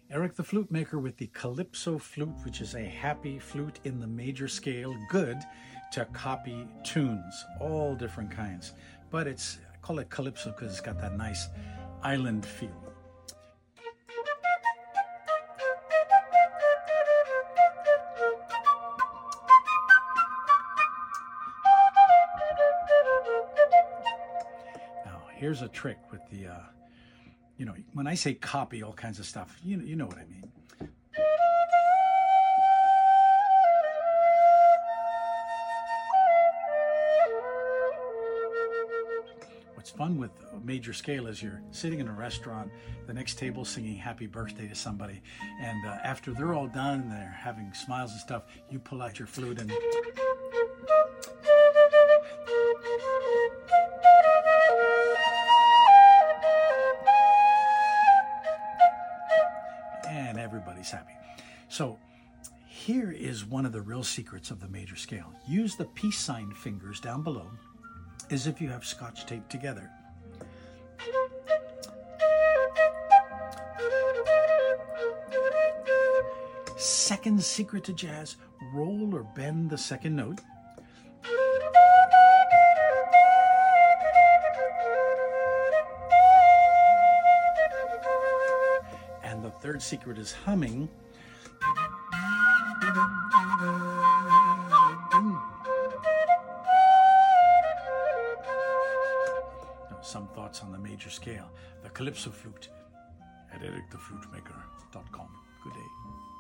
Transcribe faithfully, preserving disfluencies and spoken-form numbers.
Eric the Flute Maker with the Calypso Flute, which is a happy flute in the major scale, good to copy tunes, all different kinds. But it's, I call it Calypso because it's got that nice island feel. Now, here's a trick with the, uh, you know, when I say copy all kinds of stuff, you, you know what I mean. What's fun with a major scale is you're sitting in a restaurant, the next table singing happy birthday to somebody, and uh, after they're all done and they're having smiles and stuff, you pull out your flute and and everybody's happy. So here is one of the real secrets of the major scale. Use the peace sign fingers down below as if you have scotch tape together. Second secret to jazz, roll or bend the second note. And the third secret is humming. Some thoughts on the major scale. The Calypso Flute at eric the flute maker dot com. Good day.